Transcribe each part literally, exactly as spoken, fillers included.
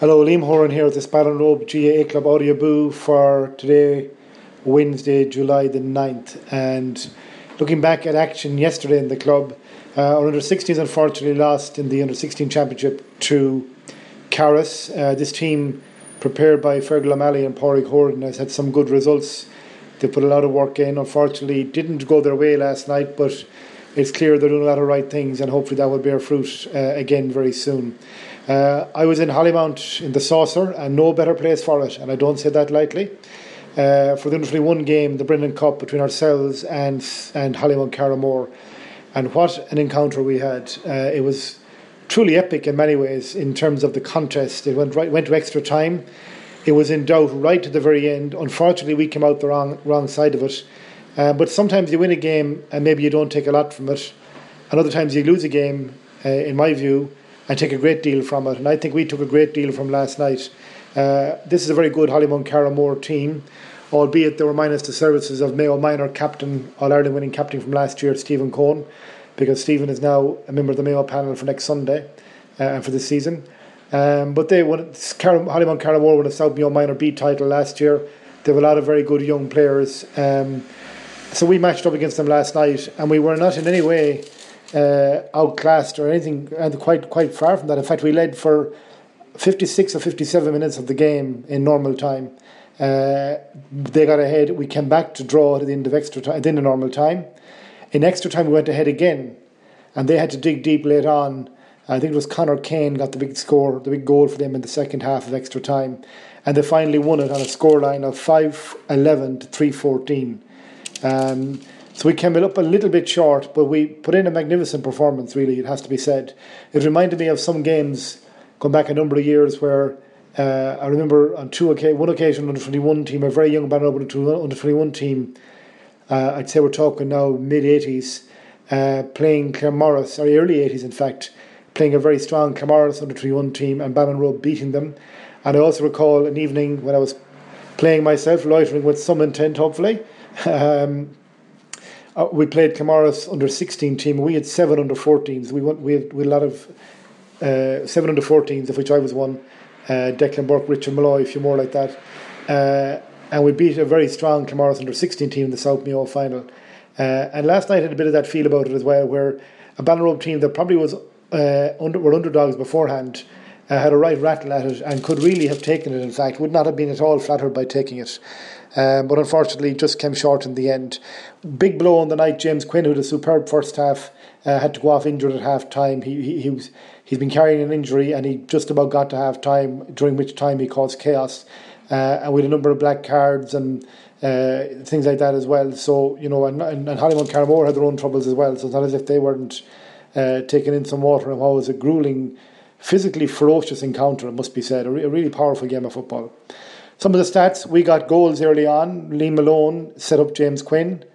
Hello, Liam Horan here with the Ballinrobe G A A Club Audio Boo for today, Wednesday, July the ninth. And looking back at action yesterday in the club, uh, our under sixteens unfortunately lost in the under sixteen championship to Carris. Uh, this team, prepared by Fergal O'Malley and Pádraig Horgan, has had some good results. They put a lot of work in. Unfortunately, didn't go their way last night, but it's clear they're doing a lot of right things, and hopefully that will bear fruit uh, again very soon. Uh, I was in Hollymount in the Saucer, and no better place for it, and I don't say that lightly. Uh, for the under twenty-one game, the Brendan Cup between ourselves and and Hollymount Carramore, and what an encounter we had! Uh, it was truly epic in many ways in terms of the contest. It went right, went to extra time. It was in doubt right to the very end. Unfortunately, we came out the wrong wrong side of it. Uh, but sometimes you win a game and maybe you don't take a lot from it, and other times you lose a game, uh, in my view, and take a great deal from it. And I think we took a great deal from last night. Uh, this is a very good Hollymount Carramore team, albeit they were minus the services of Mayo Minor captain, All-Ireland winning captain from last year, Stephen Cohen, because Stephen is now a member of the Mayo panel for next Sunday uh, and for this season. Um, but they won, Car- Hollymount Carramore won a South Mayo Minor B title last year. They have a lot of very good young players. Um, so we matched up against them last night, and we were not in any way Uh, outclassed or anything, and quite quite far from that. In fact, we led for fifty-six or fifty-seven minutes of the game in normal time. Uh, they got ahead. We came back to draw at the end of extra time, at the end of normal time. In extra time, we went ahead again, and they had to dig deep late on. I think it was Conor Kane got the big score, the big goal for them in the second half of extra time, and they finally won it on a scoreline of five eleven to three fourteen. Um, So we came up a little bit short, but we put in a magnificent performance, really, it has to be said. It reminded me of some games going back a number of years where uh, I remember on two occasion, one occasion, under twenty-one team, a very young Ballinrobe under twenty-one team, uh, I'd say we're talking now mid-eighties, uh, playing Claremorris, or early eighties in fact, playing a very strong Claremorris under twenty-one team and Ballinrobe beating them. And I also recall an evening when I was playing myself, loitering with some intent, hopefully. um, Uh, we played Claremorris under sixteen team. We had seven under fourteens. We went. We had, we had a lot of uh, seven under fourteens, of which I was one. Uh, Declan Burke, Richard Malloy, a few more like that. Uh, and we beat a very strong Claremorris under sixteen team in the South Mayo final. Uh, and last night had a bit of that feel about it as well, where a Ballinrobe team that probably was uh, under were underdogs beforehand uh, had a right rattle at it and could really have taken it. In fact, would not have been at all flattered by taking it. Um, but unfortunately just came short in the end. Big blow on the night, James Quinn, who had a superb first half, uh, had to go off injured at half time. He, he, he was, he's been carrying an injury, and he just about got to half time, during which time he caused chaos. Uh, and we had a number of black cards and uh, things like that as well. So, you know, and, and, and Hollymount Carramore had their own troubles as well. So it's not as if they weren't uh, taking in some water. And what was a gruelling, physically ferocious encounter, it must be said. A, re- a really powerful game of football. Some of the stats: we got goals early on. Liam Malone set up James Quinn,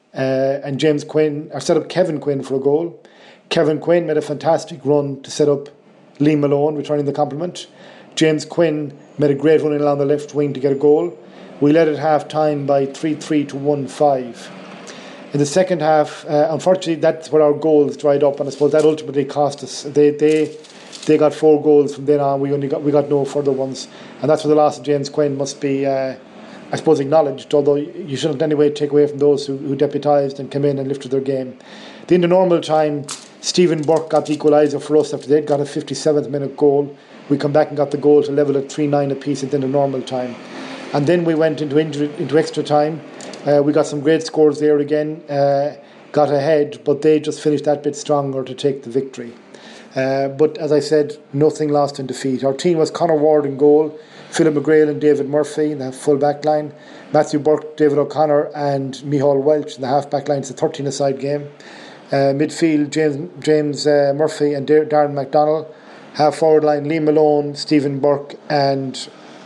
uh, and James Quinn, or set up Kevin Quinn for a goal. Kevin Quinn made a fantastic run to set up Liam Malone, returning the compliment. James Quinn made a great run along the left wing to get a goal. We led at half time by three three to one five. In the second half, uh, unfortunately, that's where our goals dried up, and I suppose that ultimately cost us. They they. They got four goals from then on. We only got we got no further ones, and that's where the loss of James Quinn must be, uh, I suppose, acknowledged. Although you shouldn't in any way take away from those who, who deputised and came in and lifted their game. Then in the normal time, Stephen Burke got the equaliser for us after they'd got a fifty-seventh minute goal. We come back and got the goal to level at three nine apiece at the end of normal time, and then we went into injury, into extra time. Uh, we got some great scores there again. Uh, got ahead, but they just finished that bit stronger to take the victory. Uh, but as I said, nothing lost in defeat. Our team was Conor Ward in goal, Philip McGrail and David Murphy in the full back line, Matthew Burke, David O'Connor and Micheál Welch in the half back line. It's a thirteen-a-side game. Uh, midfield, James, James uh, Murphy and Dar- Darren McDonnell. Half forward line, Liam Malone, Stephen Burke and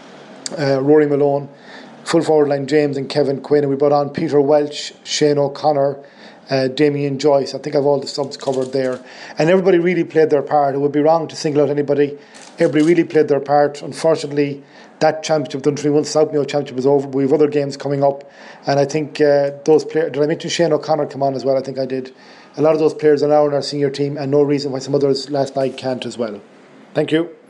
uh, Rory Malone. Full forward line, James and Kevin Quinn. And we brought on Peter Welch, Shane O'Connor, Uh, Damien Joyce. I think I've all the subs covered there, and everybody really played their part. It would be wrong to single out anybody. Everybody really played their part. Unfortunately, that championship, the twenty-one South Mayo championship, is over. We have other games coming up, and I think uh, those players. Did I mention Shane O'Connor come on as well? I think I did. A lot of those players are now in our senior team, and no reason why some others last night can't as well. Thank you.